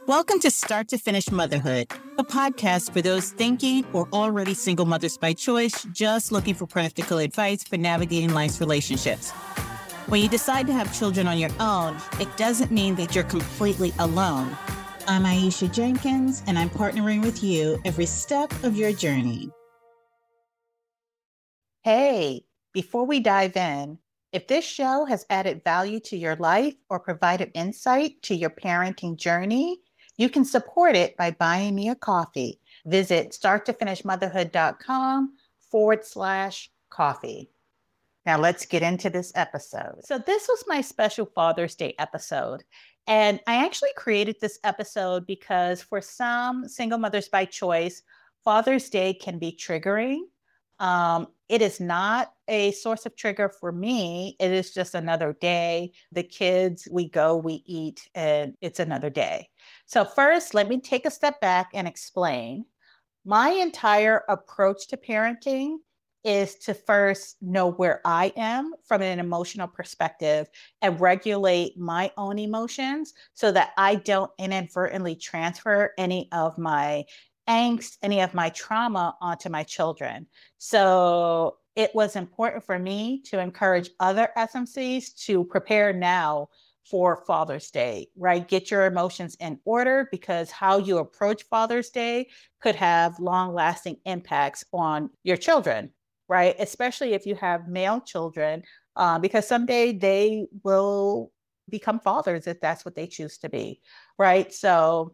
Welcome to Start to Finish Motherhood, a podcast for those thinking or already single mothers by choice, just looking for practical advice for navigating life's relationships. When you decide to have children on your own, it doesn't mean that you're completely alone. I'm Aisha Jenkins, and I'm partnering with you every step of your journey. Hey, before we dive in, if this show has added value to your life or provided insight to your parenting journey, you can support it by buying me a coffee. Visit starttofinishmotherhood.com/coffee. Now let's get into this episode. So this was my special Father's Day episode. And I actually created this episode because for some single mothers by choice, Father's Day can be triggering. It is not a source of trigger for me. It is just another day. The kids, we go, we eat, and it's another day. So first, let me take a step back and explain. My entire approach to parenting is to first know where I am from an emotional perspective and regulate my own emotions so that I don't inadvertently transfer any of my angst, any of my trauma onto my children. So it was important for me to encourage other SMCs to prepare now for Father's Day, right? Get your emotions in order because how you approach Father's Day could have long-lasting impacts on your children, right? Especially if you have male children, because someday they will become fathers if that's what they choose to be, right? So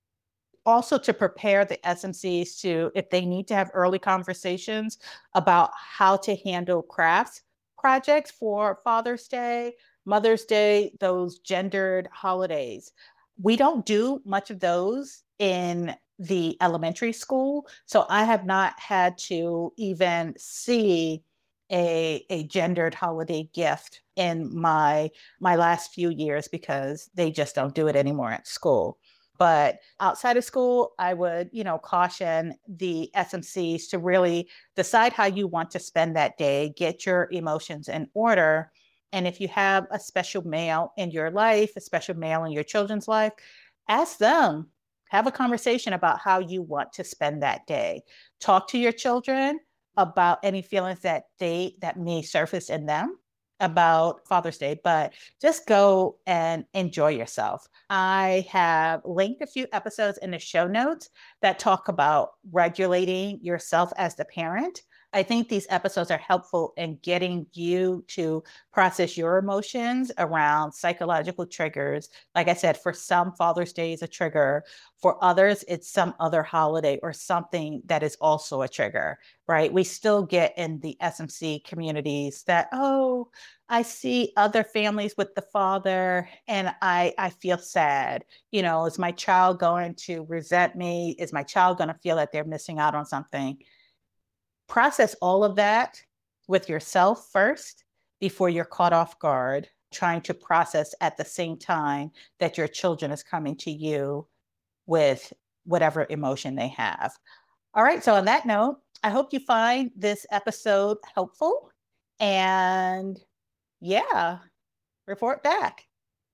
also to prepare the SMCs to, if they need to have early conversations about how to handle crafts projects for Father's Day, Mother's Day, those gendered holidays. We don't do much of those in the elementary school. So I have not had to even see a gendered holiday gift in my last few years because they just don't do it anymore at school. But outside of school, I would, caution the SMCs to really decide how you want to spend that day, get your emotions in order. And if you have a special male in your life, a special male in your children's life, ask them, have a conversation about how you want to spend that day. Talk to your children about any feelings that may surface in them about Father's Day, but just go and enjoy yourself. I have linked a few episodes in the show notes that talk about regulating yourself as the parent. I think these episodes are helpful in getting you to process your emotions around psychological triggers. Like I said, for some, Father's Day is a trigger. For others, it's some other holiday or something that is also a trigger, right? We still get in the SMC communities that, oh, I see other families with the father and I feel sad. Is my child going to resent me? Is my child going to feel that they're missing out on something? Process all of that with yourself first before you're caught off guard, trying to process at the same time that your children is coming to you with whatever emotion they have. All right. So on that note, I hope you find this episode helpful and report back.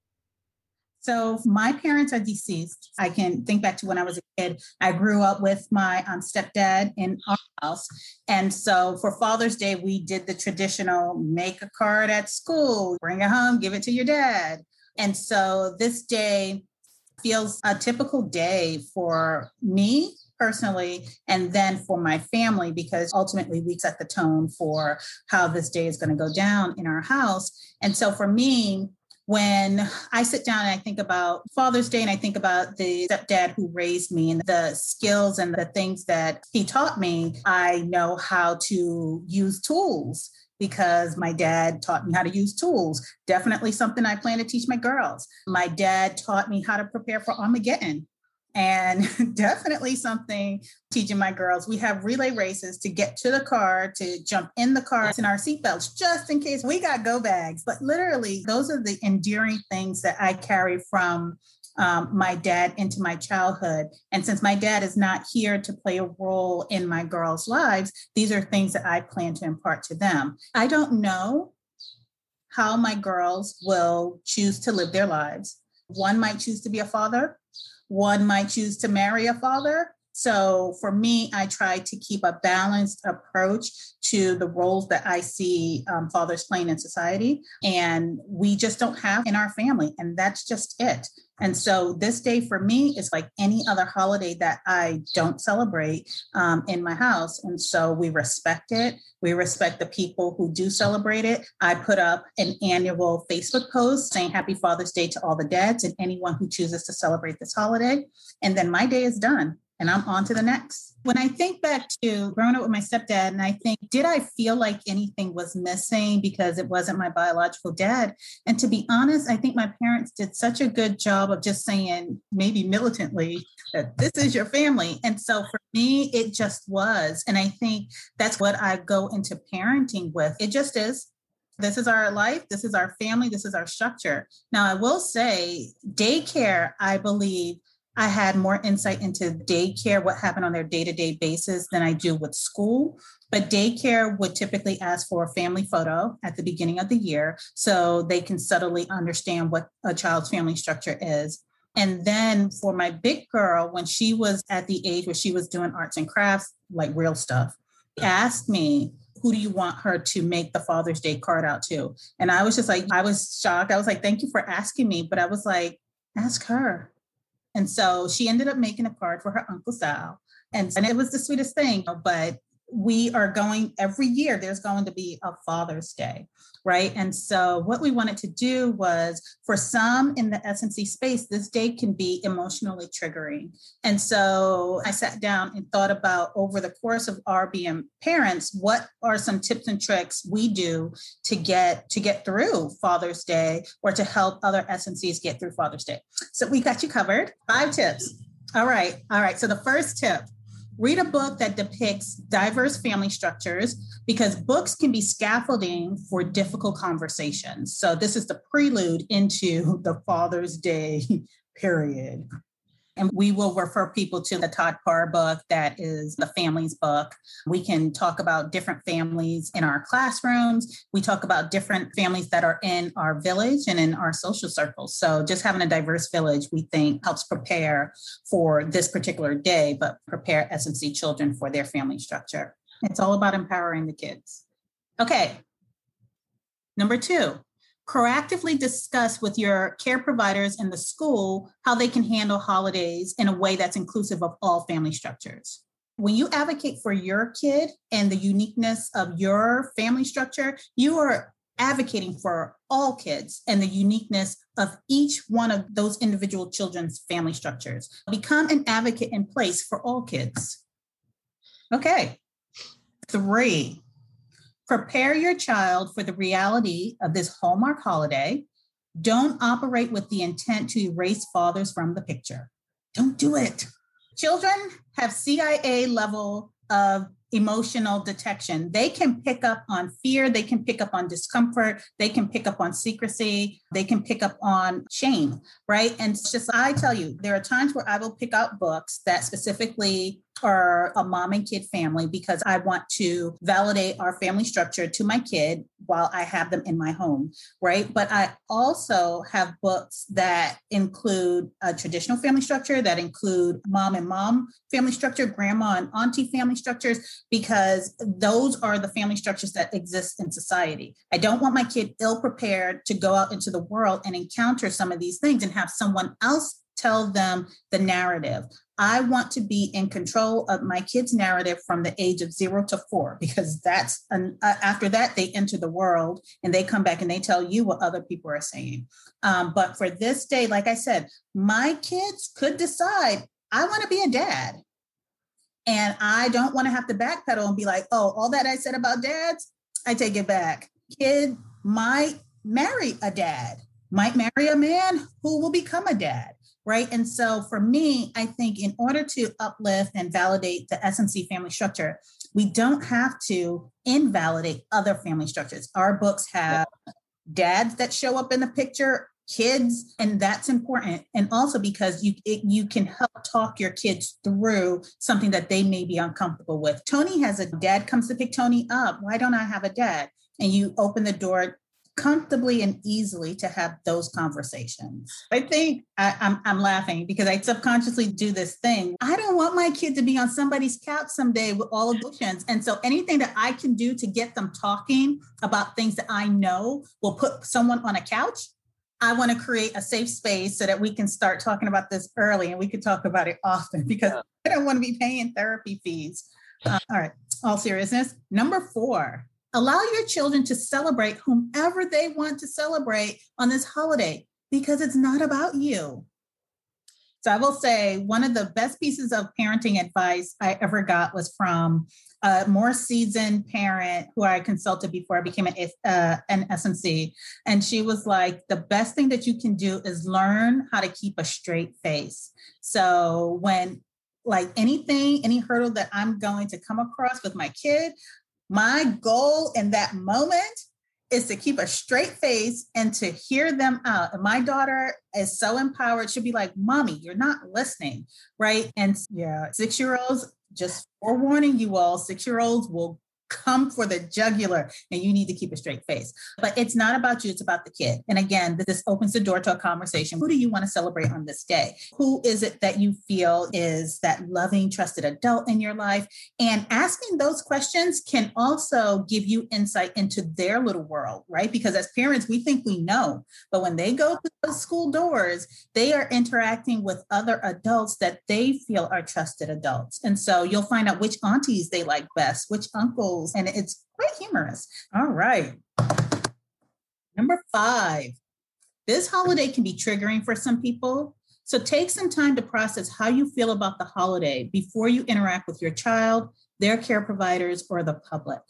So my parents are deceased. I can think back to when I was a kid. I grew up with my stepdad in our house. And so for Father's Day, we did the traditional make a card at school, bring it home, give it to your dad. And so this day feels a typical day for me personally, and then for my family, because ultimately we set the tone for how this day is going to go down in our house. And so for me, when I sit down and I think about Father's Day and I think about the stepdad who raised me and the skills and the things that he taught me, I know how to use tools because my dad taught me how to use tools. Definitely something I plan to teach my girls. My dad taught me how to prepare for Armageddon. And definitely something teaching my girls. We have relay races to get to the car, to jump in the car in our seatbelts, just in case we got go bags. But literally, those are the endearing things that I carry from my dad into my childhood. And since my dad is not here to play a role in my girls' lives, these are things that I plan to impart to them. I don't know how my girls will choose to live their lives. One might choose to be a father. one might choose to marry a father. So for me, I try to keep a balanced approach to the roles that I see fathers playing in society. And we just don't have in our family. And that's just it. And so this day for me is like any other holiday that I don't celebrate in my house. And so we respect it. We respect the people who do celebrate it. I put up an annual Facebook post saying Happy Father's Day to all the dads and anyone who chooses to celebrate this holiday. And then my day is done. And I'm on to the next. When I think back to growing up with my stepdad, and I think, did I feel like anything was missing because it wasn't my biological dad? And to be honest, I think my parents did such a good job of just saying, maybe militantly, that this is your family. And so for me, it just was. And I think that's what I go into parenting with. It just is. This is our life. This is our family. This is our structure. Now, I will say daycare, I believe, I had more insight into daycare, what happened on their day-to-day basis than I do with school. But daycare would typically ask for a family photo at the beginning of the year so they can subtly understand what a child's family structure is. And then for my big girl, when she was at the age where she was doing arts and crafts, like real stuff, she asked me, who do you want her to make the Father's Day card out to? And I was just like, I was shocked. I was like, thank you for asking me. But I was like, ask her. And so she ended up making a card for her Uncle Sal. And it was the sweetest thing. But we are going every year, there's going to be a Father's Day, right? And so what we wanted to do was, for some in the SNC space, this day can be emotionally triggering. And so I sat down and thought about, over the course of our being parents, what are some tips and tricks we do to get through Father's Day, or to help other SNCs get through Father's Day. So we got you covered. 5 tips. All right. So the first tip: read a book that depicts diverse family structures, because books can be scaffolding for difficult conversations. So this is the prelude into the Father's Day period. And we will refer people to the Todd Parr book that is the family's book. We can talk about different families in our classrooms. We talk about different families that are in our village and in our social circles. So just having a diverse village, we think, helps prepare for this particular day, but prepare SNC children for their family structure. It's all about empowering the kids. Okay. Number 2. Proactively discuss with your care providers in the school how they can handle holidays in a way that's inclusive of all family structures. When you advocate for your kid and the uniqueness of your family structure, you are advocating for all kids and the uniqueness of each one of those individual children's family structures. Become an advocate in place for all kids. Okay. 3. Prepare your child for the reality of this Hallmark holiday. Don't operate with the intent to erase fathers from the picture. Don't do it. Children have CIA level of emotional detection. They can pick up on fear. They can pick up on discomfort. They can pick up on secrecy. They can pick up on shame, right? And it's just, I tell you, there are times where I will pick out books that specifically are a mom and kid family, because I want to validate our family structure to my kid while I have them in my home, right? But I also have books that include a traditional family structure, that include mom and mom family structure, grandma and auntie family structures, because those are the family structures that exist in society. I don't want my kid ill-prepared to go out into the world and encounter some of these things and have someone else tell them the narrative. I want to be in control of my kids' narrative from the age of 0 to 4, because that's after that, they enter the world and they come back and they tell you what other people are saying. But for this day, like I said, my kids could decide, I want to be a dad. And I don't want to have to backpedal and be like, oh, all that I said about dads, I take it back. Kid might marry a dad, might marry a man who will become a dad. Right. And so for me, I think in order to uplift and validate the SNC family structure, we don't have to invalidate other family structures. Our books have dads that show up in the picture, kids, and that's important. And also because you can help talk your kids through something that they may be uncomfortable with. Tony has a dad comes to pick Tony up. Why don't I have a dad? And you open the door comfortably and easily to have those conversations. I think I'm laughing because I subconsciously do this thing. I don't want my kid to be on somebody's couch someday with all emotions. And so anything that I can do to get them talking about things that I know will put someone on a couch, I want to create a safe space so that we can start talking about this early and we can talk about it often because I don't want to be paying therapy fees. All right, all seriousness. Number 4. Allow your children to celebrate whomever they want to celebrate on this holiday because it's not about you. So I will say one of the best pieces of parenting advice I ever got was from a more seasoned parent who I consulted before I became an SMC. And she was like, the best thing that you can do is learn how to keep a straight face. So when like any hurdle that I'm going to come across with my kid, my goal in that moment is to keep a straight face and to hear them out. And my daughter is so empowered. She'll be like, Mommy, you're not listening, right? And 6-year-olds, just forewarning you all, 6-year-olds will come for the jugular and you need to keep a straight face. But it's not about you, it's about the kid. And again, this opens the door to a conversation. Who do you want to celebrate on this day? Who is it that you feel is that loving, trusted adult in your life? And asking those questions can also give you insight into their little world, right? Because as parents, we think we know, but when they go to those school doors, they are interacting with other adults that they feel are trusted adults. And so you'll find out which aunties they like best, which uncles, and it's quite humorous. All right. Number 5, this holiday can be triggering for some people. So take some time to process how you feel about the holiday before you interact with your child, their care providers, or the public.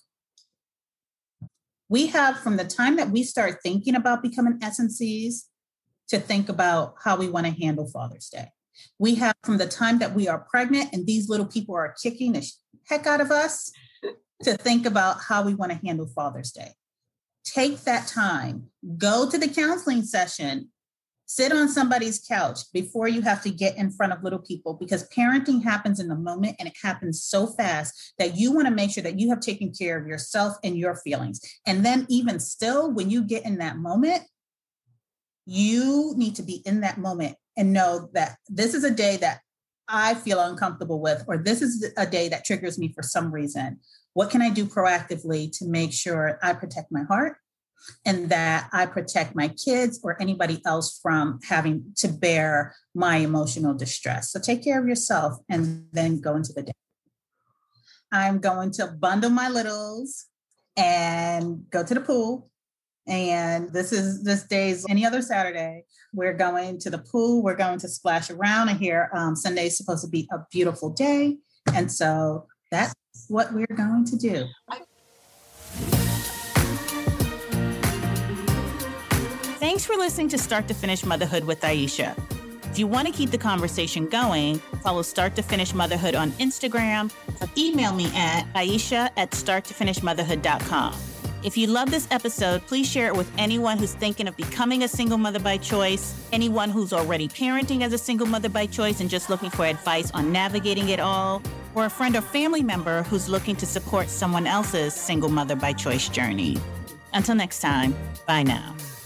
We have, from the time that we start thinking about becoming SNCs, to think about how we want to handle Father's Day. We have from the time that we are pregnant and these little people are kicking the heck out of us, to think about how we want to handle Father's Day. Take that time, go to the counseling session, sit on somebody's couch before you have to get in front of little people, because parenting happens in the moment and it happens so fast that you want to make sure that you have taken care of yourself and your feelings. And then even still, when you get in that moment, you need to be in that moment and know that this is a day that I feel uncomfortable with, or this is a day that triggers me for some reason. What can I do proactively to make sure I protect my heart and that I protect my kids or anybody else from having to bear my emotional distress? So take care of yourself and then go into the day. I'm going to bundle my littles and go to the pool. And this day's any other Saturday. We're going to the pool. We're going to splash around. I hear Sunday is supposed to be a beautiful day. And so that's what we're going to do. Thanks for listening to Start to Finish Motherhood with Aisha. If you want to keep the conversation going, follow Start to Finish Motherhood on Instagram, or email me at aisha@starttofinishmotherhood.com. If you love this episode, please share it with anyone who's thinking of becoming a single mother by choice, anyone who's already parenting as a single mother by choice and just looking for advice on navigating it all, or a friend or family member who's looking to support someone else's single mother by choice journey. Until next time, bye now.